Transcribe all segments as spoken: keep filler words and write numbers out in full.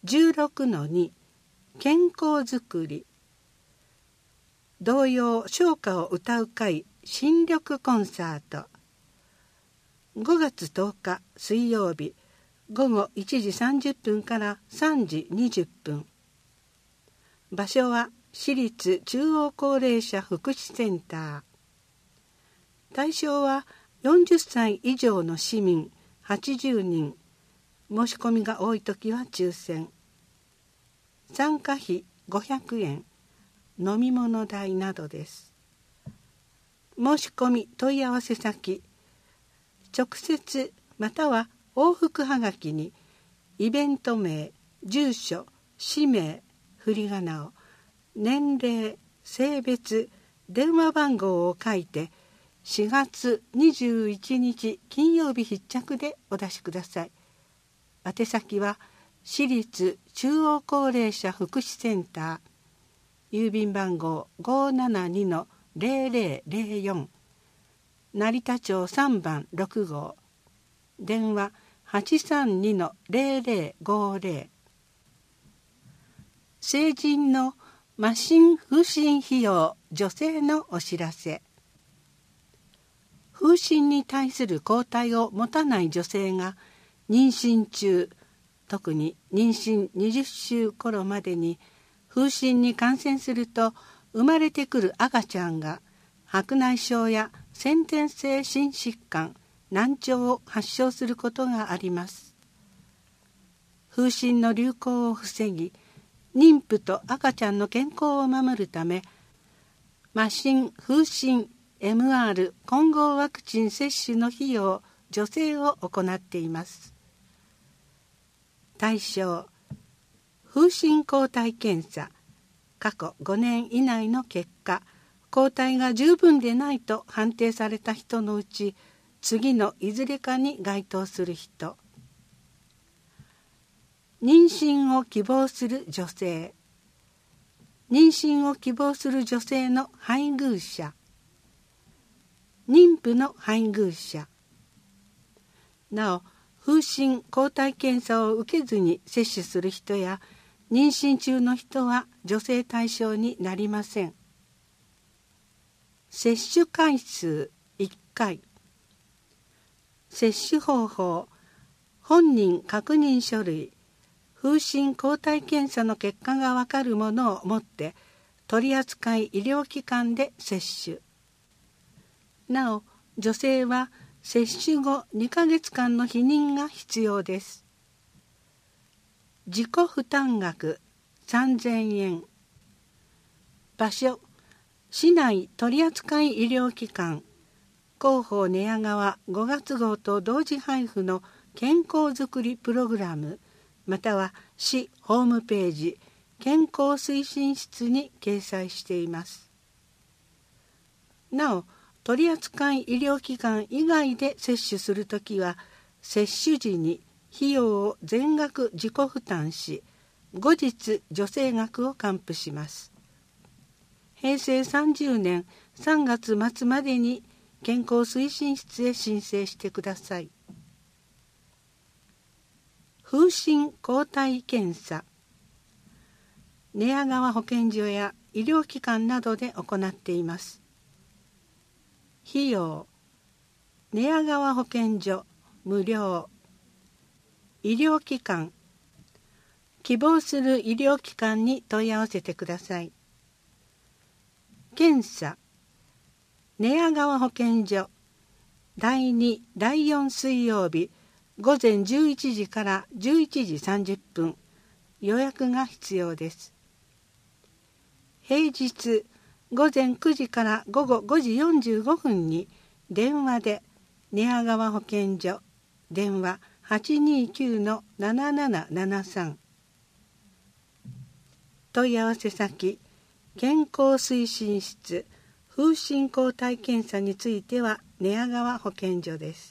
じゅうろくのに 健康づくり、童謡唱歌を歌う会新緑コンサート、ごがつとおか水曜日ごごいちじさんじゅっぷんからさんじにじゅっぷん。場所は市立中央高齢者福祉センター。対象はよんじゅっさい以上の市民はちじゅうにん。申し込みが多いときは抽選。参加費ごひゃくえん、飲み物代などです。申し込み問い合わせ先、直接または往復はがきにイベント名、住所、氏名、振り仮名を、年齢、性別、電話番号を書いてしがつにじゅういちにち金曜日必着でお出しください。宛先は市立中央高齢者福祉センター、郵便番号 ごーななにのぜろぜろぜろよん、成田町さんばんろくごう、電話 はちさんにのぜろぜろごぜろ。成人の麻疹風疹費用助成のお知らせ。風疹に対する抗体を持たない女性が妊娠中、特に妊娠にじゅっしゅう頃までに風疹に感染すると、生まれてくる赤ちゃんが白内障や先天性心疾患、難聴を発症することがあります。風疹の流行を防ぎ、妊婦と赤ちゃんの健康を守るため、麻疹風疹 エムアール 混合ワクチン接種の費用助成を行っています。対象、風疹抗体検査、過去ごねん以内の結果、抗体が十分でないと判定された人のうち、次のいずれかに該当する人。妊娠を希望する女性、妊娠を希望する女性の配偶者、妊婦の配偶者。なお、風疹抗体検査を受けずに接種する人や妊娠中の人は助成対象になりません。接種回数いっかい。接種方法、本人確認書類、風疹抗体検査の結果がわかるものを持って取扱医療機関で接種。なお、女性は接種後にかげつかんの避妊が必要です。自己負担額さんぜんえん。場所、市内取扱医療機関、広報寝屋川ごがつごうと同時配布の健康づくりプログラム、または市ホームページ健康推進室に掲載しています。なお、取扱医療機関以外で接種するときは、接種時に費用を全額自己負担し、後日助成額を還付します。へいせいさんじゅうねんさんがつまつまでに健康推進室へ申請してください。風疹抗体検査、寝屋川保健所や医療機関などで行っています。費用、寝屋川保健所無料。医療機関、希望する医療機関に問い合わせてください。検査、寝屋川保健所だいに、だいよん水曜日ごぜんじゅういちじからじゅういちじさんじゅっぷん、予約が必要です。平日ごぜんくじからごごごじよんじゅうごふんに電話で寝屋川保健所、電話 はちにきゅうのななななななさん。問い合わせ先、健康推進室風疹抗体検査については寝屋川保健所です。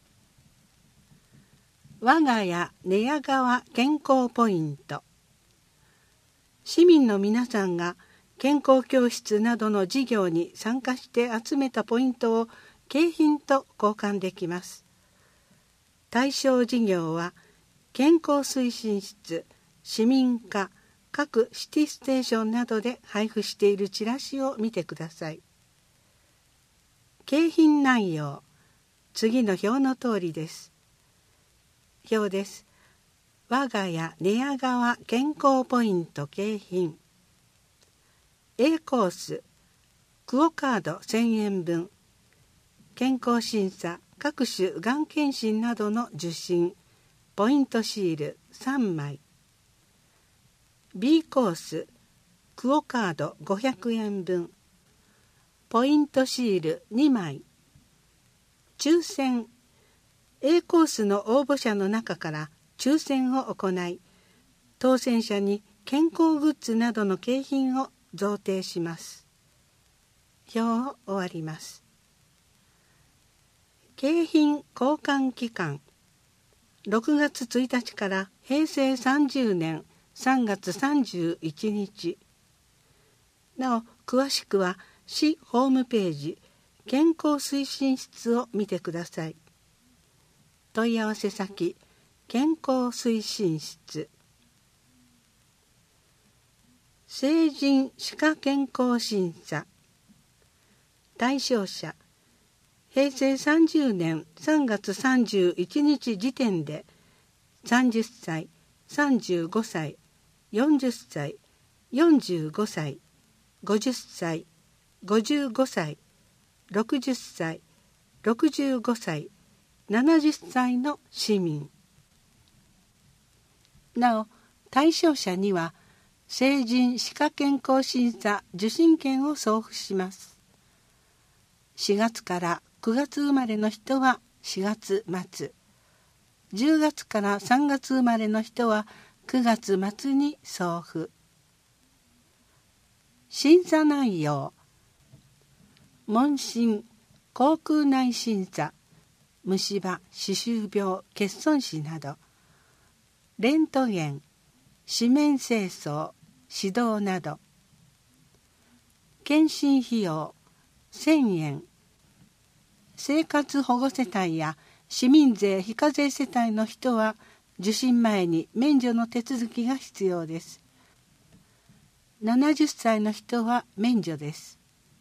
我が家寝屋川健康ポイント。市民の皆さんが健康教室などの事業に参加して集めたポイントを景品と交換できます。対象事業は健康推進室市民課、各シティステーションなどで配布しているチラシを見てください。景品内容、次の表の通りです。表です。我が家寝屋川健康ポイント景品。A コース、クオカードせんえん分。健康審査、各種がん検診などの受診、ポイントシールさんまい。B コース、クオカードごひゃくえん分。ポイントシールにまい。抽選、A コースの応募者の中から抽選を行い、当選者に健康グッズなどの景品を贈呈します。表を終わります。景品交換期間、ろくがつついたちからへいせいさんじゅうねんさんがつさんじゅういちにち。なお、詳しくは市ホームページ健康推進室を見てください。問い合わせ先、健康推進室。成人歯科健康審査。対象者、へいせいさんじゅうねんさんがつさんじゅういちにち時点でさんじゅっさい、さんじゅうごさい、よんじゅっさい、よんじゅうごさい、ごじゅっさい、ごじゅうごさい、ろくじゅっさい、ろくじゅうごさい、ななじゅっさいの市民。なお、対象者には成人歯科健康審査受診券を送付します。しがつからくがつ生まれの人はしがつまつ、じゅうがつからさんがつ生まれの人はくがつまつに送付。審査内容、問診、口腔内審査、虫歯、歯周病、欠損歯など、レントゲン、歯面清掃、指導など。検診費用せんえん。生活保護世帯や市民税非課税世帯の人は受診前に免除の手続きが必要です。ななじゅっさいの人は免除です。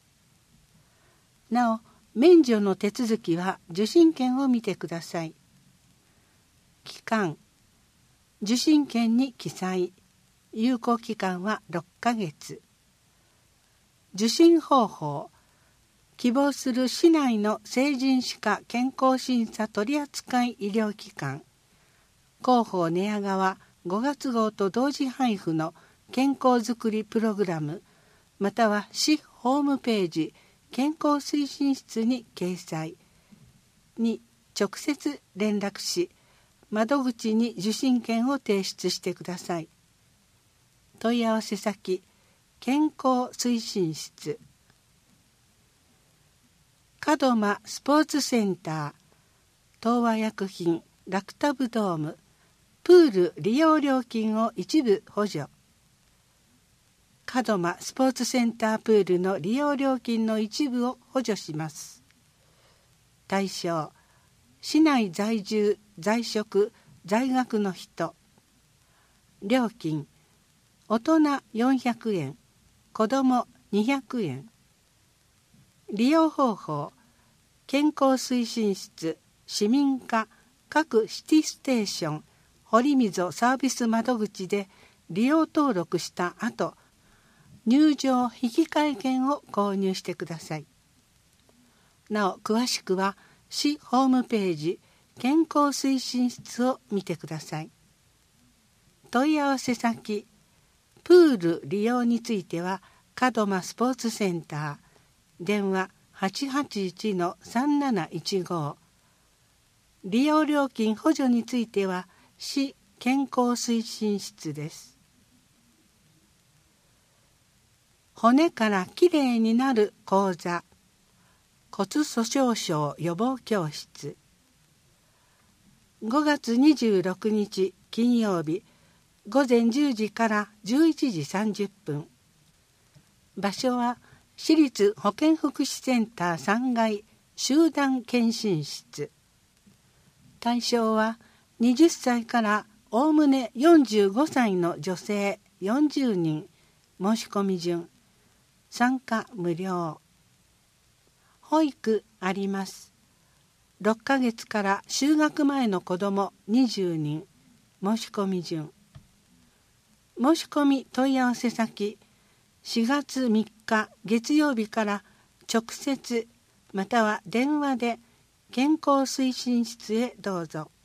なお、免除の手続きは受診券を見てください。期間、受診券に記載。有効期間はろっかげつ。受診方法、希望する市内の成人歯科健康審査取扱医療機関、広報寝屋川ごがつ号と同時配布の健康づくりプログラム、または市ホームページ健康推進室に掲載に直接連絡し、窓口に受診券を提出してください。問い合わせ先、健康推進室。門真スポーツセンター、東和薬品、ラクタブドーム、プール利用料金を一部補助。門真スポーツセンタープールの利用料金の一部を補助します。対象、市内在住、在職、在学の人。料金、大人よんひゃくえん、子どもにひゃくえん。利用方法、健康推進室、市民課、各シティステーション、堀溝サービス窓口で利用登録した後、入場引換券を購入してください。なお、詳しくは市ホームページ健康推進室を見てください。問い合わせ先、プール利用については門真スポーツセンター、電話 はちはちいちのさんなないちご。利用料金補助については市健康推進室です。骨からきれいになる講座、骨粗しょう症予防教室。ごがつにじゅうろくにち金曜日、ごぜんじゅうじからじゅういちじさんじゅっぷん。場所は市立保健福祉センターさんがい集団検診室。対象ははたちからおおむねよんじゅうごさいの女性よんじゅうにん、申し込み順。参加無料。保育あります。ろっかげつから就学前の子どもにじゅうにん、申し込み順。申し込み問い合わせ先、しがつみっか月曜日から直接または電話で健康推進室へどうぞ。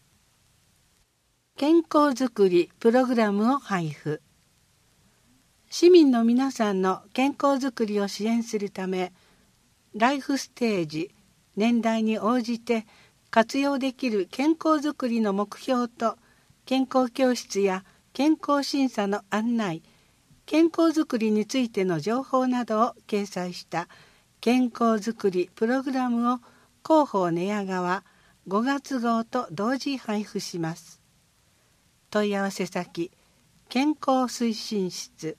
健康づくりプログラムを配布。市民の皆さんの健康づくりを支援するため、ライフステージ、年代に応じて活用できる健康づくりの目標と、健康教室や健康審査の案内、健康づくりについての情報などを掲載した健康づくりプログラムを広報寝屋川ごがつ号と同時配布します。問い合わせ先、健康推進室。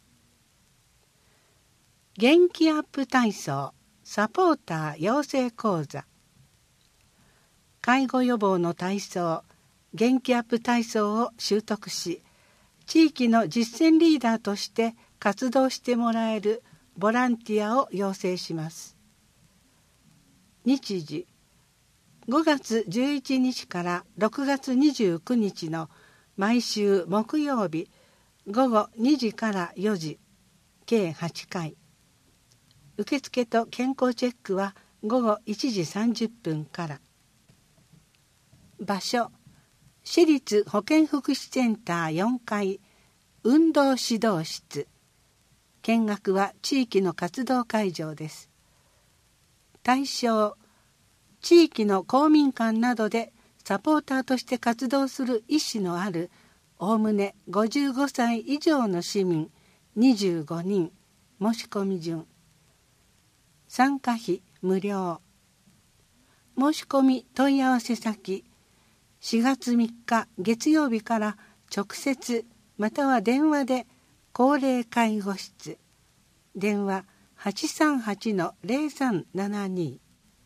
元気アップ体操サポーター養成講座。介護予防の体操、元気アップ体操を習得し、地域の実践リーダーとして活動してもらえるボランティアを養成します。日時、ごがつじゅういちにちからろくがつにじゅうくにちの毎週木曜日ごごにじからよじ、計はちかい。受付と健康チェックはごごいちじさんじゅっぷんから。場所、市立保健福祉センターよんかい運動指導室。見学は地域の活動会場です。対象、地域の公民館などでサポーターとして活動する意思のあるおおむねごじゅうごさい以上の市民にじゅうごにん、申し込み順。参加費無料。申し込み問い合わせ先、しがつみっか月曜日から直接または電話で高齢介護室。電話 はちさんはちのゼロさんななに。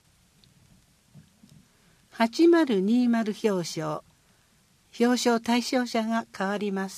はちまるにまる表彰。表彰対象者が変わります。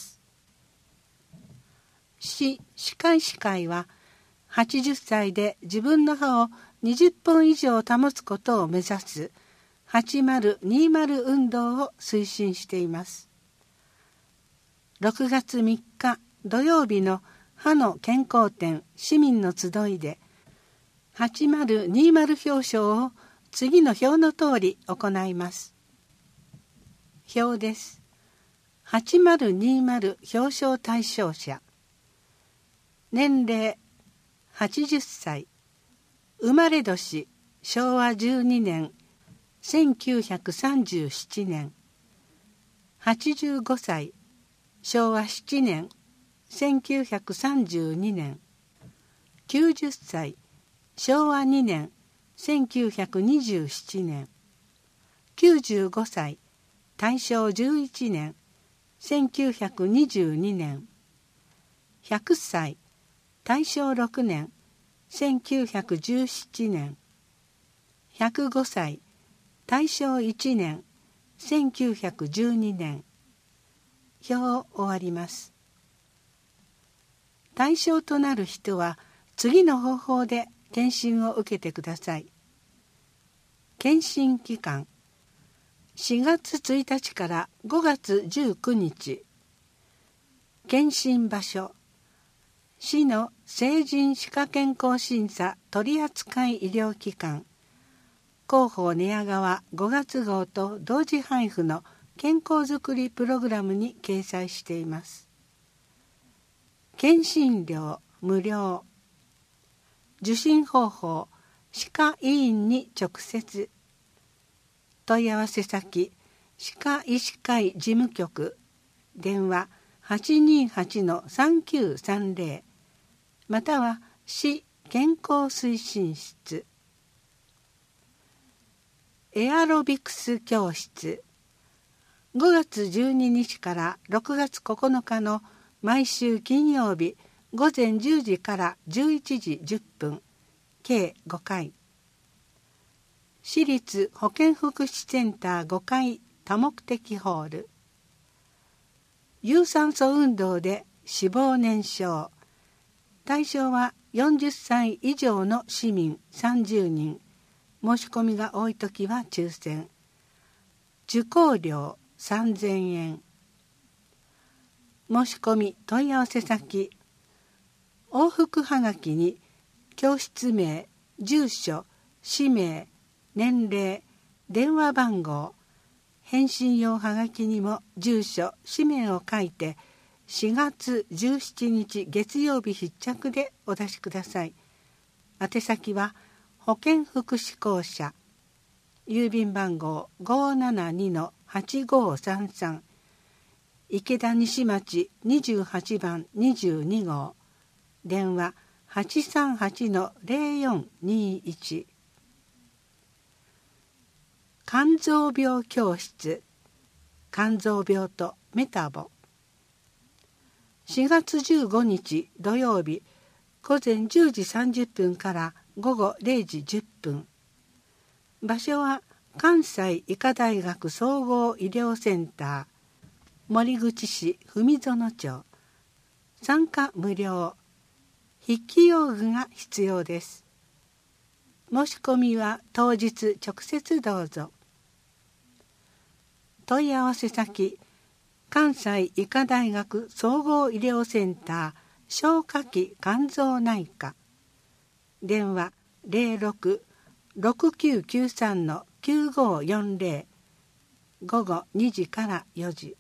市歯科医師会ははちじゅっさいで自分の歯をにじゅっぽん以上保つことを目指すはちまるにまる運動を推進しています。ろくがつみっか土曜日の歯の健康展市民の集いではちまるにまる表彰を次の表の通り行います。表です。はちまるにまる表彰対象者。年齢はちじゅっさい。生まれ年しょうわじゅうにねんせんきゅうひゃくさんじゅうななねん。はちじゅうごさい。しょうわななねんせんきゅうひゃくさんじゅうにねん。きゅうじゅっさい。しょうわにねんせんきゅうひゃくにじゅうななねん。きゅうじゅうごさい。大正じゅういちねんせんきゅうひゃくにじゅうにねん。ひゃくさい。大正ろくねんせんきゅうひゃくじゅうななねん。ひゃくごさい。大正いちねんせんきゅうひゃくじゅうにねん。表を終わります。対象となる人は次の方法で検診を受けてください。検診期間しがつついたちからごがつじゅうくにち。検診場所市の成人歯科健康審査取扱医療機関広報寝屋川ごがつ号と同時配布の健康づくりプログラムに掲載しています。検診料無料。受診方法歯科医院に直接。問い合わせ先歯科医師会事務局電話 はちにーはちのさんきゅうさんぜろ または市健康推進室。エアロビクス教室ごがつじゅうににちからろくがつここのかの毎週金曜日ごぜんじゅうじからじゅういちじじゅっぷん計ごかい。市立保健福祉センターごかい多目的ホール。 有酸素運動で脂肪燃焼。対象はよんじゅっさい以上の市民さんじゅうにん。申し込みが多いときは抽選。受講料さんぜんえん。申し込み問い合わせ先。往復はがきに教室名、住所、氏名、年齢、電話番号、返信用はがきにも住所、氏名を書いてしがつじゅうしちにち月曜日必着でお出しください。宛先は保健福祉公社、郵便番号 ごーななにのはちごーさんさん、池田西町にじゅうはちばんにじゅうにごう、電話 はちさんはちのぜろよんにいち。肝臓病教室、肝臓病とメタボ。しがつじゅうごにち土曜日、午前じゅうじさんじゅっぷんから午後れいじじゅっぷん。場所は関西医科大学総合医療センター、森口市文園町。参加無料。筆記用具が必要です。申し込みは当日直接どうぞ。問い合わせ先、関西医科大学総合医療センター消化器肝臓内科。電話 ゼロろく ろくきゅうきゅうさんのきゅうごーよんぜろ。午後にじからよじ。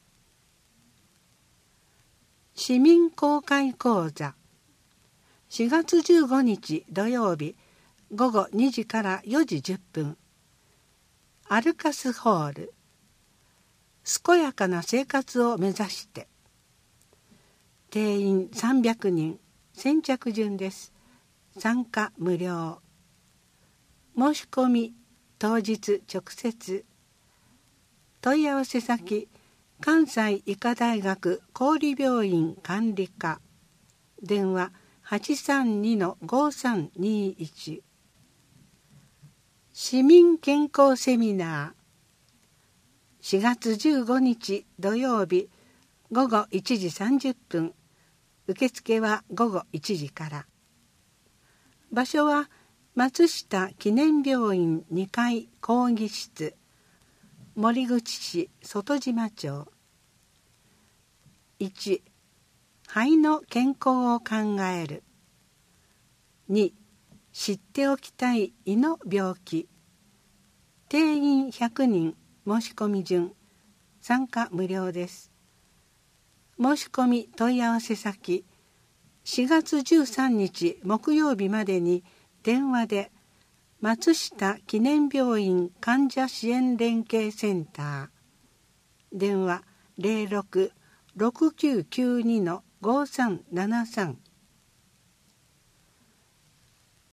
市民公開講座。しがつじゅうごにち土曜日、午後にじからよじじゅっぷん。アルカスホール。健やかな生活を目指して。定員さんびゃくにん、先着順です。参加無料。申し込み当日直接。問い合わせ先、関西医科大学公立病院管理課。電話はちさんにのごーさんにいち。市民健康セミナー。しがつじゅうごにち土曜日、午後いちじさんじゅっぷん。受付は午後いちじから。場所は松下記念病院にかい講義室、森口市外島町。いち、肺の健康を考える。に、知っておきたい胃の病気。定員ひゃくにん、申し込み順。参加無料です。申し込み問い合わせ先、しがつじゅうさんにち木曜日までに電話で松下記念病院患者支援連携センター。電話 ゼロろく ろくきゅうきゅうにのごーさんななさん